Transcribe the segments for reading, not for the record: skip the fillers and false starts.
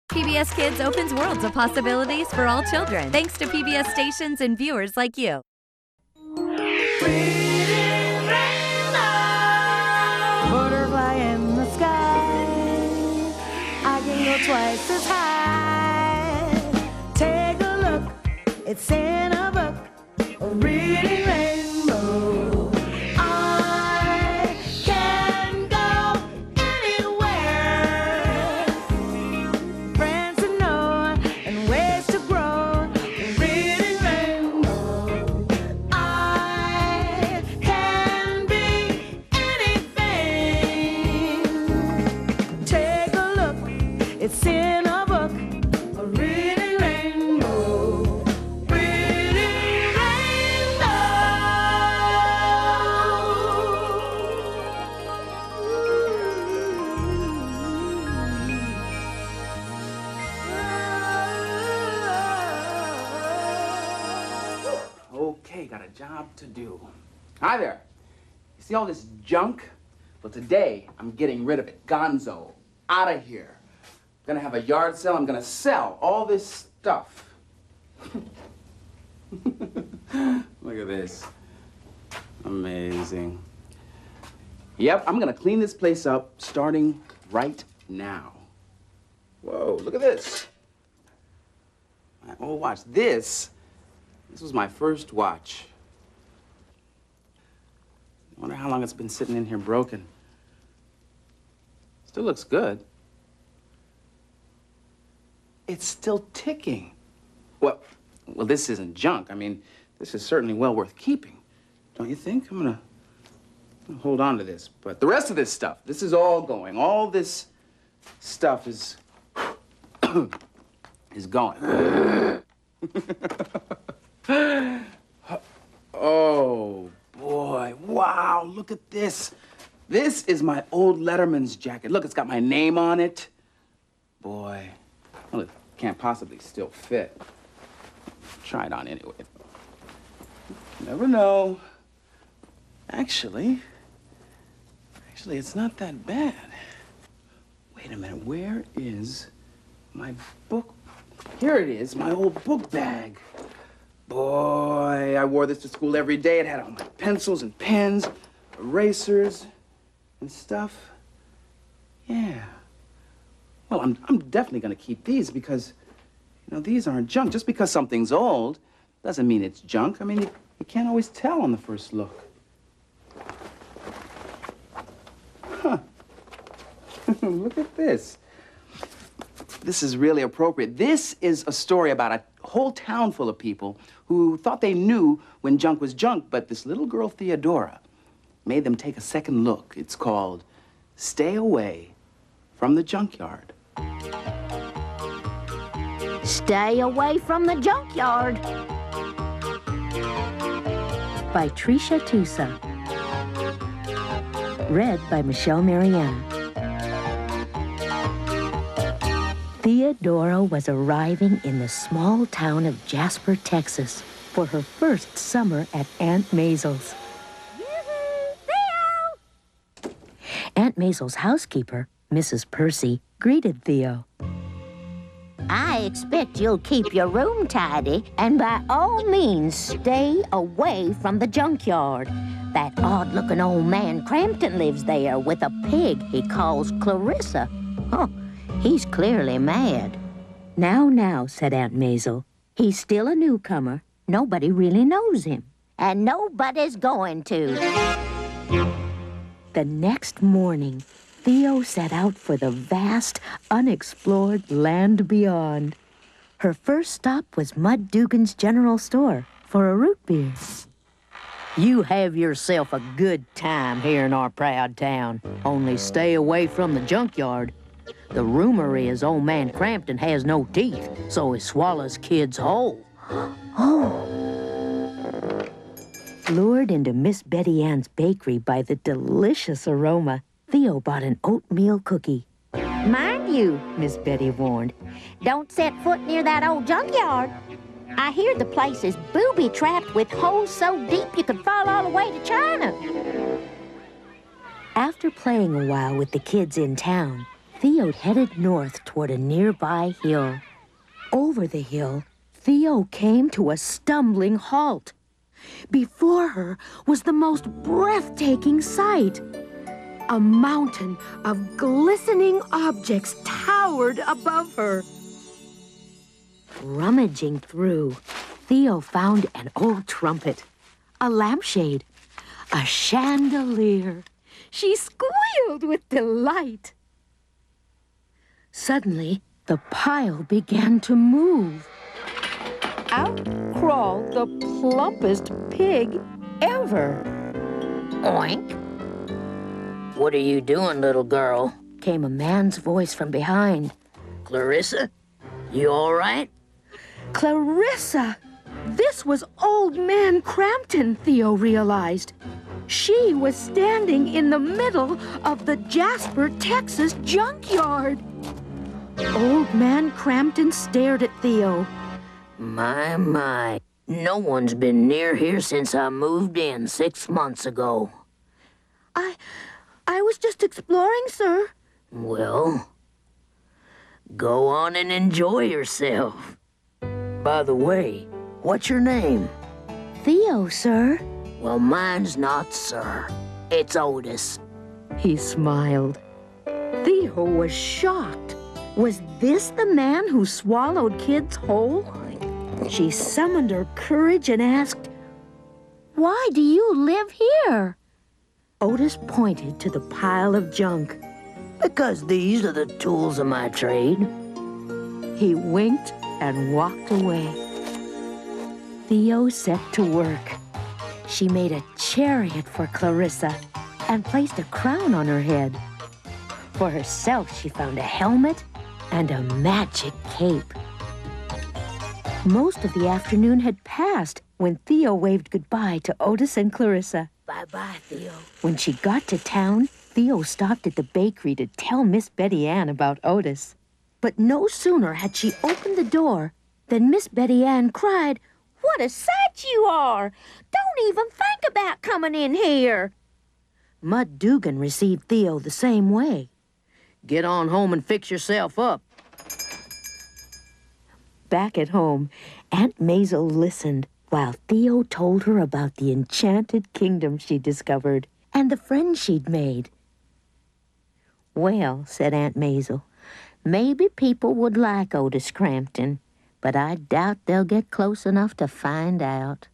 PBS Kids opens worlds of possibilities for all children, thanks to PBS stations and viewers like you. Butterfly in the sky, I can go twice as high. Take a look, it's in a book, a reading rainbow. I can go anywhere. Friends to know and ways to grow, a reading rainbow. I can be anything. Take a look, it's in a book, a reading rainbow. Reading rainbow. Okay, got a job to do. Hi there. You see all this junk? Well, today I'm getting rid of it. Gonzo. Out of here. I'm gonna have a yard sale. I'm gonna sell all this stuff. Look at this. Amazing. Yep, I'm gonna clean this place up starting right now. Whoa, look at this. My old watch. This was my first watch. I wonder how long it's been sitting in here broken. Still looks good. It's still ticking. Well, this isn't junk. I mean, this is certainly well worth keeping. Don't you think? I'm gonna hold on to this. But the rest of this stuff, this is all going. All this stuff is is going. Oh, boy. Wow, look at this. This is my old Letterman's jacket. Look, it's got my name on it. Boy. Well, it can't possibly still fit. Try it on anyway. Never know. Actually, it's not that bad. Wait a minute, where is my book? Here it is, my old book bag. Boy, I wore this to school every day. It had all my pencils and pens, erasers, and stuff. Yeah. Well, I'm definitely gonna keep these because, you know, these aren't junk. Just because something's old doesn't mean it's junk. I mean, you can't always tell on the first look. Huh. Look at this. This is really appropriate. This is a story about a whole town full of people who thought they knew when junk was junk, but this little girl, Theodora, made them take a second look. It's called Stay Away from the Junkyard. Stay away from the junkyard. By Tricia Tusa. Read by Michelle Mariano. Theodora was arriving in the small town of Jasper, Texas, for her first summer at Aunt Maisel's. Yoo-hoo! Theo! Aunt Maisel's housekeeper, Mrs. Percy, greeted Theo. I expect you'll keep your room tidy and by all means stay away from the junkyard. That odd-looking old man Crampton lives there with a pig he calls Clarissa. Oh, he's clearly mad. Now, said Aunt Maisel. He's still a newcomer. Nobody really knows him. And nobody's going to. The next morning, Theo set out for the vast, unexplored land beyond. Her first stop was Mud Dugan's General Store for a root beer. You have yourself a good time here in our proud town. Only stay away from the junkyard. The rumor is old man Crampton has no teeth, so he swallows kids whole. Lured into Miss Betty Ann's bakery by the delicious aroma, Theo bought an oatmeal cookie. Mind you, Miss Betty warned. don't set foot near that old junkyard. I hear the place is booby-trapped with holes so deep you could fall all the way to China. After playing a while with the kids in town, Theo headed north toward a nearby hill. Over the hill, Theo came to a stumbling halt. Before her was the most breathtaking sight. A mountain of glistening objects towered above her. Rummaging through, Theo found an old trumpet, a lampshade, a chandelier. She squealed with delight. Suddenly, the pile began to move. Out crawled the plumpest pig ever. Oink. What are you doing, little girl? Came a man's voice from behind. Clarissa, you all right? Clarissa! This was Old Man Crampton, Theo realized. She was standing in the middle of the Jasper, Texas junkyard. Old Man Crampton stared at Theo. My. No one's been near here since I moved in 6 months ago. I was just exploring, sir. Well, go on and enjoy yourself. By the way, what's your name? Theo, sir. Well, mine's not Sir. It's Otis. He smiled. Theo was shocked. Was this the man who swallowed kids whole? She summoned her courage and asked, "Why do you live here?" Otis pointed to the pile of junk. Because these are the tools of my trade. He winked and walked away. Theo set to work. She made a chariot for Clarissa and placed a crown on her head. For herself, she found a helmet and a magic cape. Most of the afternoon had passed when Theo waved goodbye to Otis and Clarissa. Bye-bye, Theo. When she got to town, Theo stopped at the bakery to tell Miss Betty Ann about Otis. But no sooner had she opened the door than Miss Betty Ann cried, "What a sight you are! Don't even think about coming in here!" Mud Dugan received Theo the same way. Get on home and fix yourself up. Back at home, Aunt Maisel listened while Theo told her about the enchanted kingdom she'd discovered and the friends she'd made. "Well," said Aunt Maisel, "maybe people would like Otis Crampton, but I doubt they'll get close enough to find out."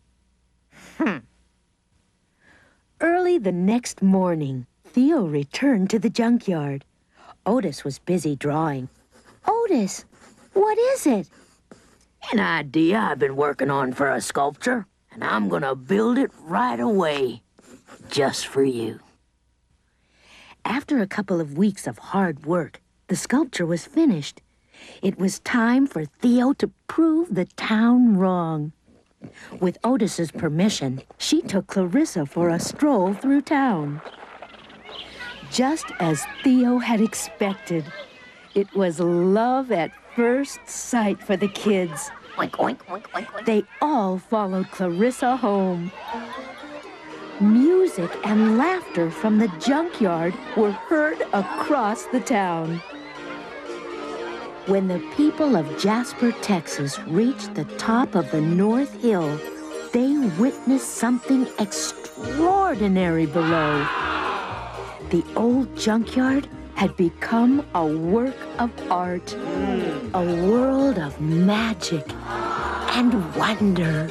Early the next morning, Theo returned to the junkyard. Otis was busy drawing. "Otis, what is it?" An idea I've been working on for a sculpture, and I'm gonna build it right away, just for you. After a couple of weeks of hard work, the sculpture was finished. It was time for Theo to prove the town wrong. With Otis's permission, she took Clarissa for a stroll through town. Just as Theo had expected, it was love at first sight for the kids. Oink, oink, oink, oink, oink. They all followed Clarissa home. Music and laughter from the junkyard were heard across the town. When the people of Jasper, Texas reached the top of the North Hill, they witnessed something extraordinary below. The old junkyard had become a work of art, a world of magic and wonder.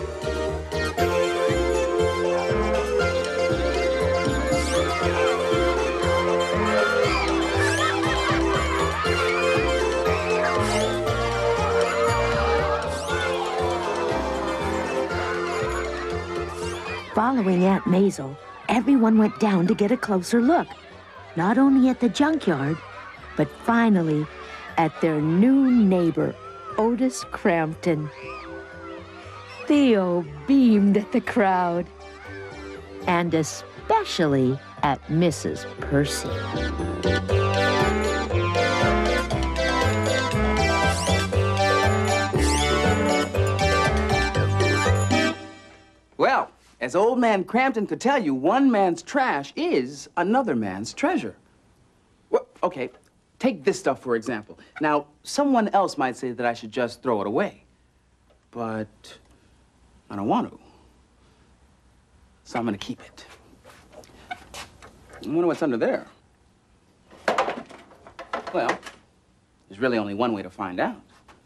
Following Aunt Maisel, everyone went down to get a closer look, not only at the junkyard, but finally at their new neighbor, Otis Crampton. Theo beamed at the crowd, and especially at Mrs. Percy. Well, as Old Man Crampton could tell you, one man's trash is another man's treasure. Well, okay, take this stuff, for example. Now, someone else might say that I should just throw it away. But I don't want to. So I'm gonna keep it. I wonder what's under there. Well, there's really only one way to find out.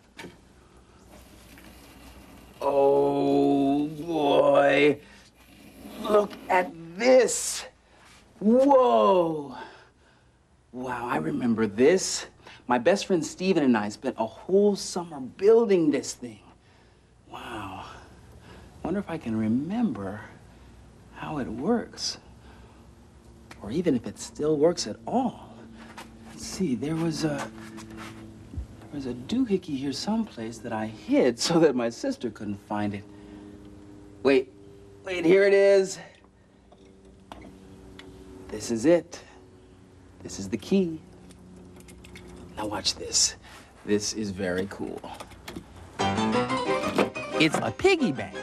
Oh, boy. Look at this. Whoa. Wow, I remember this. My best friend Steven and I spent a whole summer building this thing. Wow. Wonder if I can remember how it works. Or even if it still works at all. Let's see, there was a doohickey here someplace that I hid so that my sister couldn't find it. Wait, here it is. This is it. This is the key. Now watch this. This is very cool. It's a piggy bank.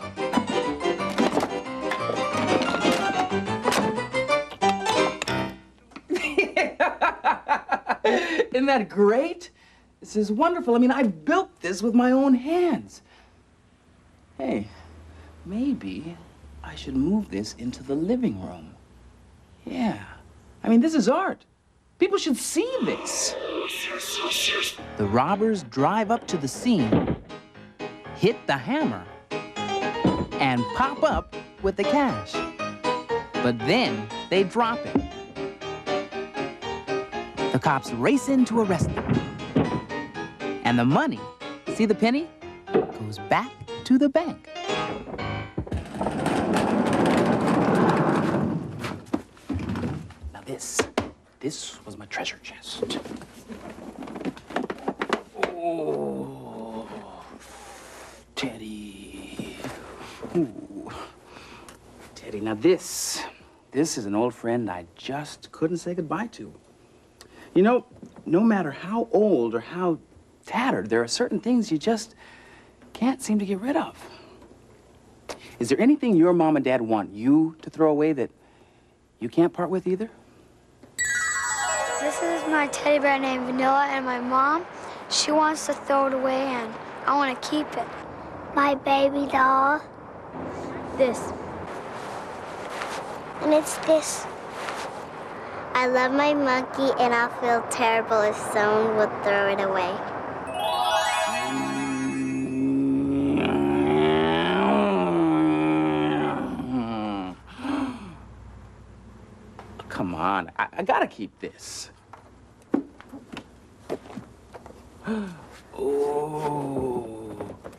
Isn't that great? This is wonderful. I mean, I built this with my own hands. Hey, maybe I should move this into the living room. Yeah. I mean, this is art. People should see this. The robbers drive up to the scene, hit the hammer, and pop up with the cash. But then they drop it. The cops race in to arrest them. And the money, see the penny, goes back to the bank. Now this was my treasure chest. Oh, Teddy. Ooh. Teddy, now this is an old friend I just couldn't say goodbye to. You know, no matter how old or how tattered, there are certain things you just can't seem to get rid of. Is there anything your mom and dad want you to throw away that you can't part with either? This is my teddy bear named Vanilla, and my mom, she wants to throw it away, and I want to keep it. My baby doll. This. And it's this. I love my monkey, and I'll feel terrible if someone would throw it away. Come on, I gotta keep this. Oh.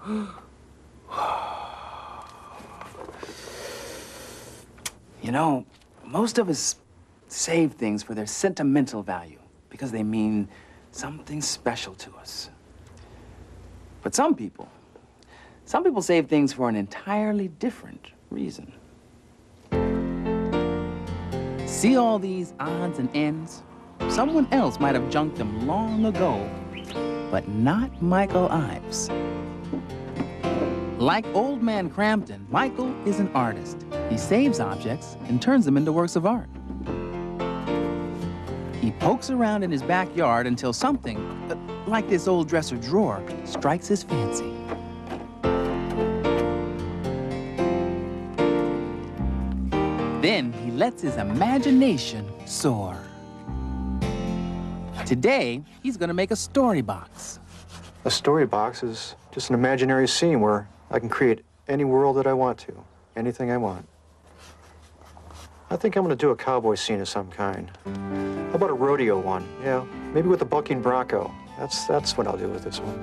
You know, most of us save things for their sentimental value because they mean something special to us. But some people save things for an entirely different reason. See all these odds and ends? Someone else might have junked them long ago, but not Michael Ives. Like Old Man Crampton, Michael is an artist. He saves objects and turns them into works of art. He pokes around in his backyard until something, like this old dresser drawer, strikes his fancy. Then he lets his imagination soar. Today, he's gonna make a story box. A story box is just an imaginary scene where I can create any world that I want to, anything I want. I think I'm gonna do a cowboy scene of some kind. How about a rodeo one? Yeah, maybe with a bucking bronco. That's what I'll do with this one.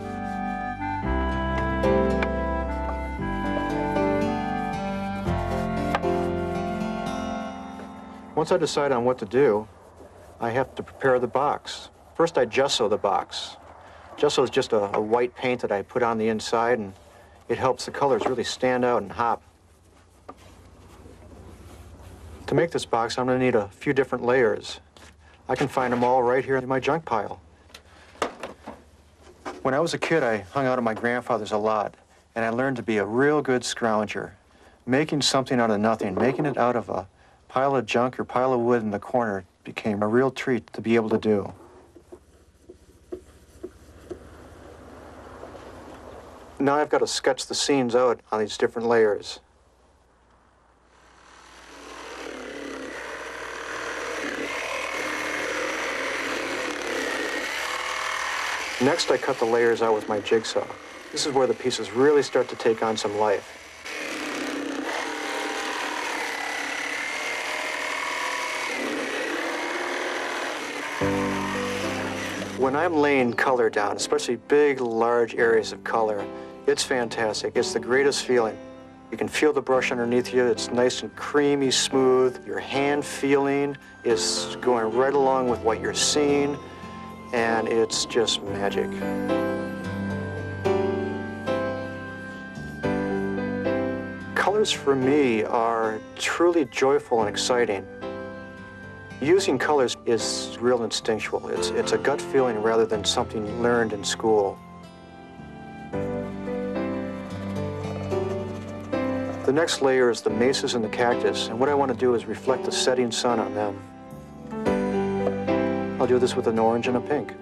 Once I decide on what to do, I have to prepare the box. First, I gesso the box. Gesso is just a white paint that I put on the inside, and it helps the colors really stand out and hop. To make this box, I'm gonna need a few different layers. I can find them all right here in my junk pile. When I was a kid, I hung out at my grandfather's a lot, and I learned to be a real good scrounger. Making something out of nothing, making it out of a pile of junk or pile of wood in the corner became a real treat to be able to do. Now I've got to sketch the scenes out on these different layers. Next, I cut the layers out with my jigsaw. This is where the pieces really start to take on some life. When I'm laying color down, especially big, large areas of color, it's fantastic. It's the greatest feeling. You can feel the brush underneath you. It's nice and creamy, smooth. Your hand feeling is going right along with what you're seeing, and it's just magic. Colors for me are truly joyful and exciting. Using colors is real instinctual. It's a gut feeling rather than something learned in school. The next layer is the mesas and the cactus, and what I want to do is reflect the setting sun on them. I'll do this with an orange and a pink.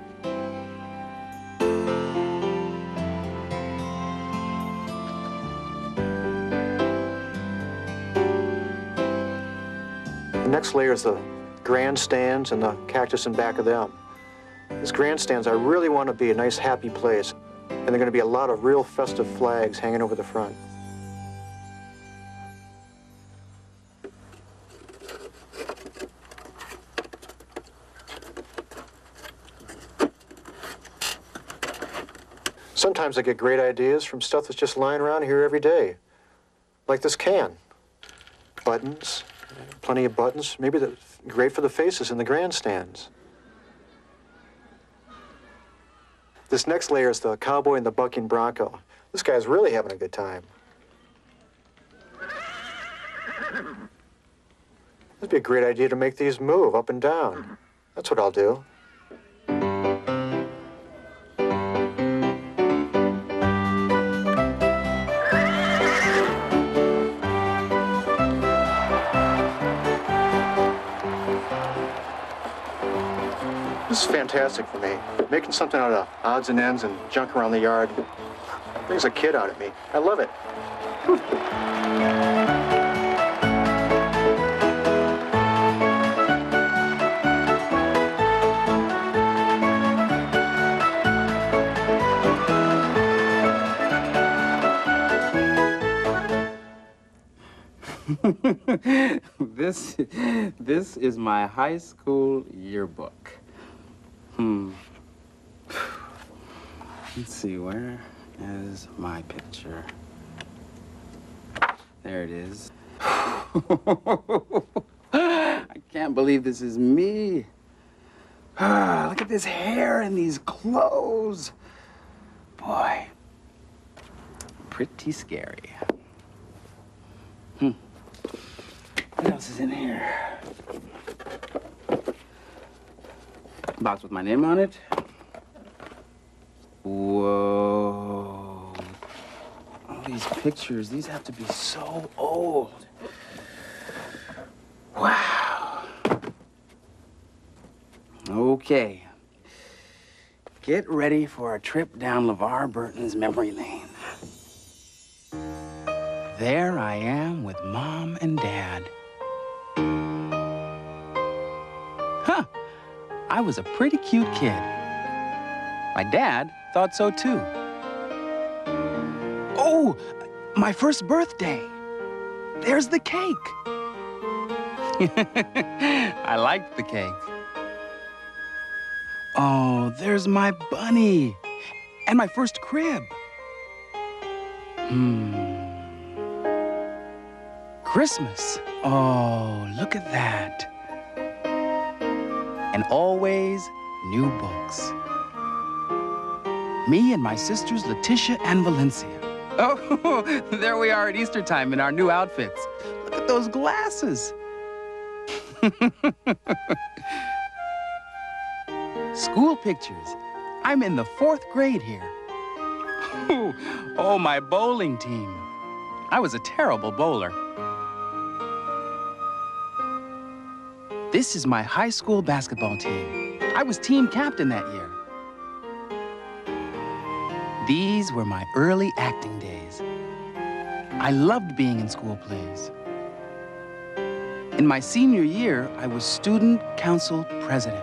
The next layer is the grandstands and the cactus in back of them. These grandstands, I really want to be a nice, happy place, and there are going to be a lot of real festive flags hanging over the front. Sometimes I get great ideas from stuff that's just lying around here every day, like this can. Buttons, plenty of buttons, maybe that's great for the faces in the grandstands. This next layer is the cowboy and the bucking bronco. This guy's really having a good time. It'd be a great idea to make these move up and down. That's what I'll do. This is fantastic for me. Making something out of odds and ends and junk around the yard brings a kid out of me. I love it. This is my high school yearbook. Let's see, where is my picture? There it is. I can't believe this is me. Look at this hair and these clothes. Boy, pretty scary. What else is in here? Box with my name on it. Whoa. All these pictures, these have to be so old. Wow. Okay. Get ready for a trip down LeVar Burton's memory lane. There I am with Mom and Dad. Huh. I was a pretty cute kid. My dad thought so too. Oh, my first birthday. There's the cake. I liked the cake. Oh, there's my bunny. And my first crib. Christmas. Oh, look at that. And always new books. Me and my sisters, Letitia and Valencia. Oh, there we are at Easter time in our new outfits. Look at those glasses. School pictures. I'm in the 4th grade here. Oh, my bowling team. I was a terrible bowler. This is my high school basketball team. I was team captain that year. These were my early acting days. I loved being in school plays. In my senior year, I was student council president.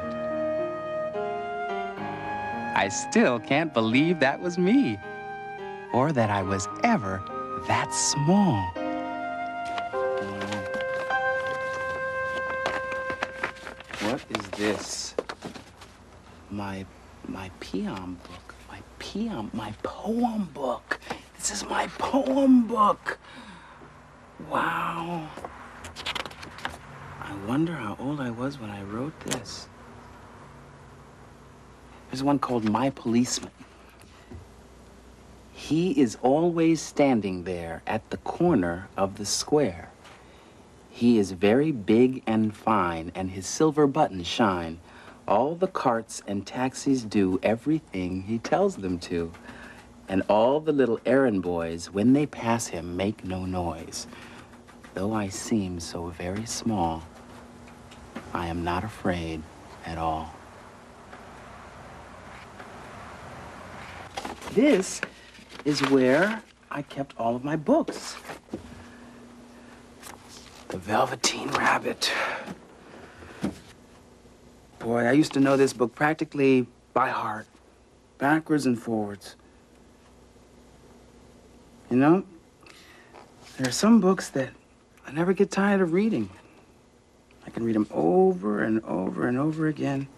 I still can't believe that was me, or that I was ever that small. What is this? My peon book. My poem book. This is my poem book. Wow. I wonder how old I was when I wrote this. There's one called My Policeman. He is always standing there at the corner of the square. He is very big and fine, and his silver buttons shine. All the carts and taxis do everything he tells them to. And all the little errand boys, when they pass him, make no noise. Though I seem so very small, I am not afraid at all. This is where I kept all of my books. The Velveteen Rabbit. Boy, I used to know this book practically by heart, backwards and forwards. You know, there are some books that I never get tired of reading. I can read them over and over and over again.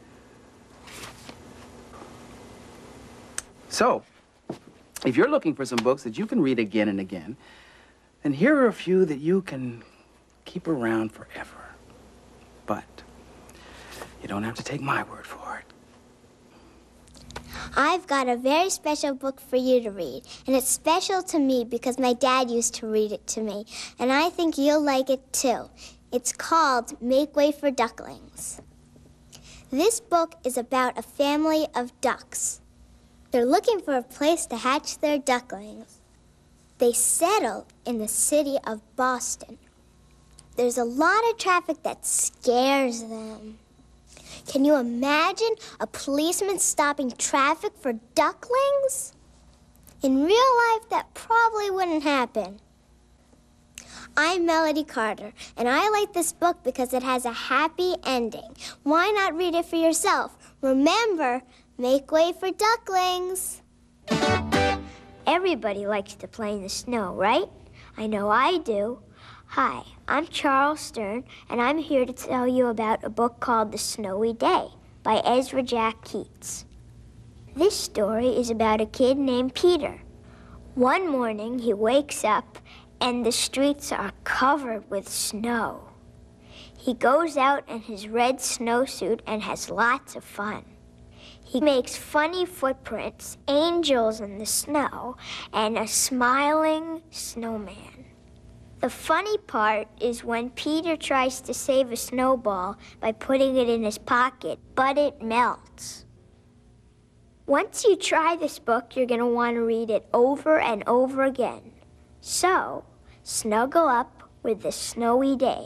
So, if you're looking for some books that you can read again and again, then here are a few that you can keep around forever. But you don't have to take my word for it. I've got a very special book for you to read, and it's special to me because my dad used to read it to me, and I think you'll like it too. It's called Make Way for Ducklings. This book is about a family of ducks. They're looking for a place to hatch their ducklings. They settle in the city of Boston. There's a lot of traffic that scares them. Can you imagine a policeman stopping traffic for ducklings? In real life, that probably wouldn't happen. I'm Melody Carter, and I like this book because it has a happy ending. Why not read it for yourself? Remember, make way for ducklings. Everybody likes to play in the snow, right? I know I do. Hi, I'm Charles Stern, and I'm here to tell you about a book called The Snowy Day by Ezra Jack Keats. This story is about a kid named Peter. One morning, he wakes up, and the streets are covered with snow. He goes out in his red snowsuit and has lots of fun. He makes funny footprints, angels in the snow, and a smiling snowman. The funny part is when Peter tries to save a snowball by putting it in his pocket, but it melts. Once you try this book, you're going to want to read it over and over again. So, snuggle up with The Snowy Day.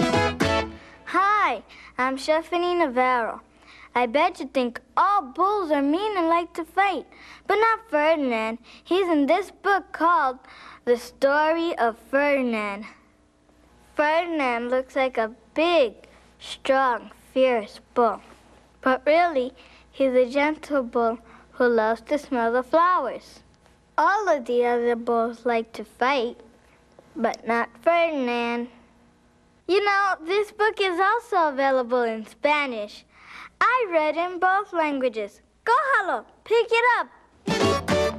Hi, I'm Stephanie Navarro. I bet you think all bulls are mean and like to fight, but not Ferdinand. He's in this book called The Story of Ferdinand. Ferdinand looks like a big, strong, fierce bull, but really, he's a gentle bull who loves to smell the flowers. All of the other bulls like to fight, but not Ferdinand. You know, this book is also available in Spanish. I read in both languages. Cójalo, pick it up.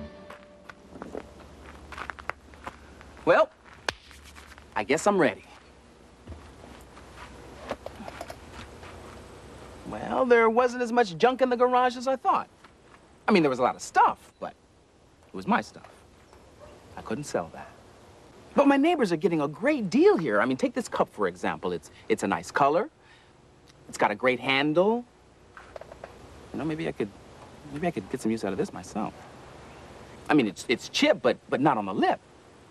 Well, I guess I'm ready. Well, there wasn't as much junk in the garage as I thought. I mean, there was a lot of stuff, but it was my stuff. I couldn't sell that. But my neighbors are getting a great deal here. I mean, take this cup, for example. It's a nice color. It's got a great handle. You know, maybe I could get some use out of this myself. I mean, it's chipped, but not on the lip.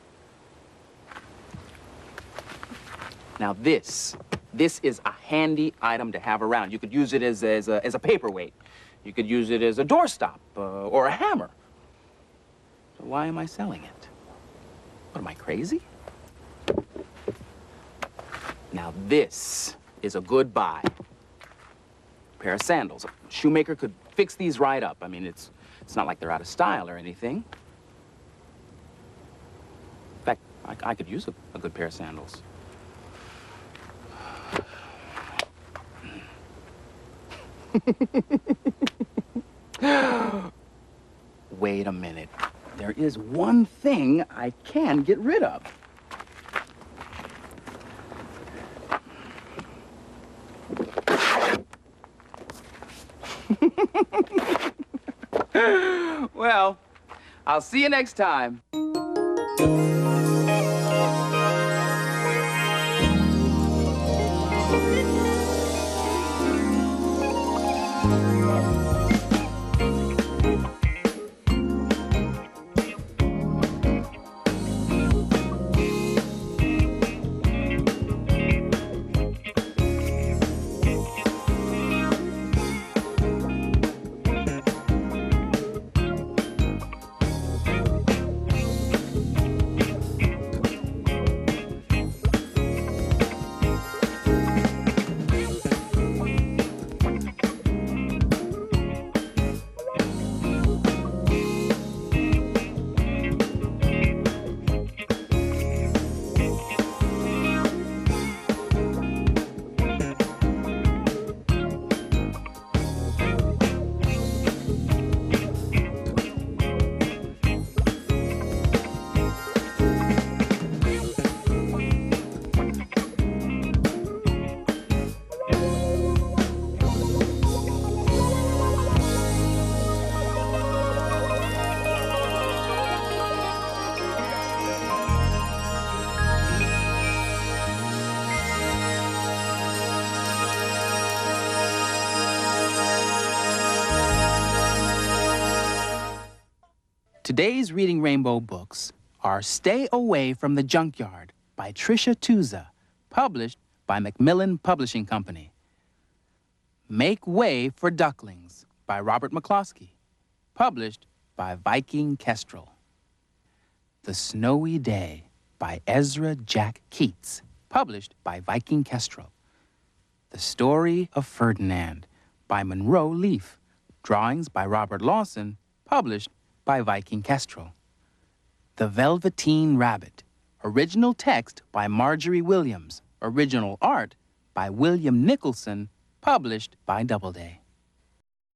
Now this is a handy item to have around. You could use it as a paperweight. You could use it as a doorstop or a hammer. why am I selling it? What, am I crazy? Now this is a good buy. Pair of sandals. A shoemaker could fix these right up. I mean, it's not like they're out of style or anything. In fact, I could use a good pair of sandals. Wait a minute. There is one thing I can get rid of. Well, I'll see you next time. Today's Reading Rainbow books are Stay Away from the Junkyard by Tricia Tusa, published by Macmillan Publishing Company. Make Way for Ducklings by Robert McCloskey, published by Viking Kestrel. The Snowy Day by Ezra Jack Keats, published by Viking Kestrel. The Story of Ferdinand by Monroe Leaf, drawings by Robert Lawson, published by Viking Kestrel. The Velveteen Rabbit, original text by Marjorie Williams, original art by William Nicholson, published by Doubleday.